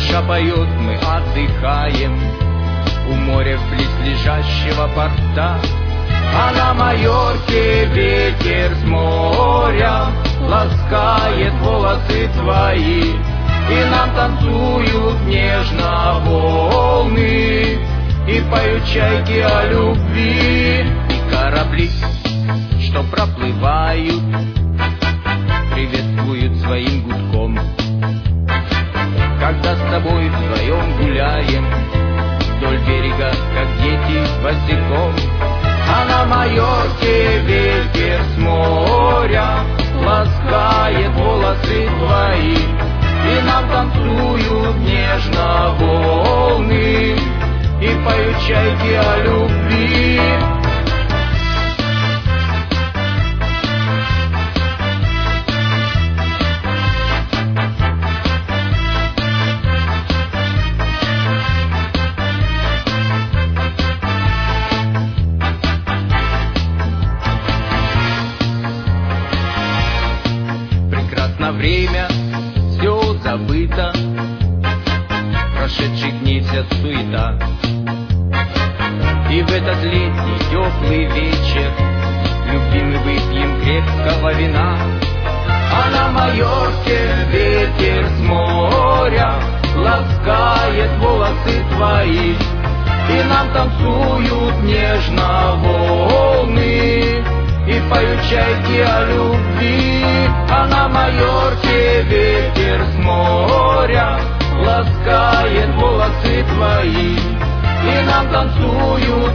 Душа поет, мы отдыхаем у моря близлежащего порта. А на Майорке ветер с моря ласкает волосы твои, и нам танцуют нежно волны, и поют чайки о любви. И корабли, что проплывают, приветствуют своим гудком. Когда с тобой вдвоем гуляем вдоль берега, как дети босиком. А на Майорке ветер с моря ласкает волосы твои, и нам танцуют нежно волны, и поют чайки о любви. Время все забыто, прошедших дней вся суета. И в этот летний теплый вечер, любимый, выпьем крепкого вина. А на Майорке ветер с моря ласкает волосы твои, и нам танцуют нежно волны, и поют чайки о любви. А на Майорке ветер с моря ласкает волосы твои, и нам танцуют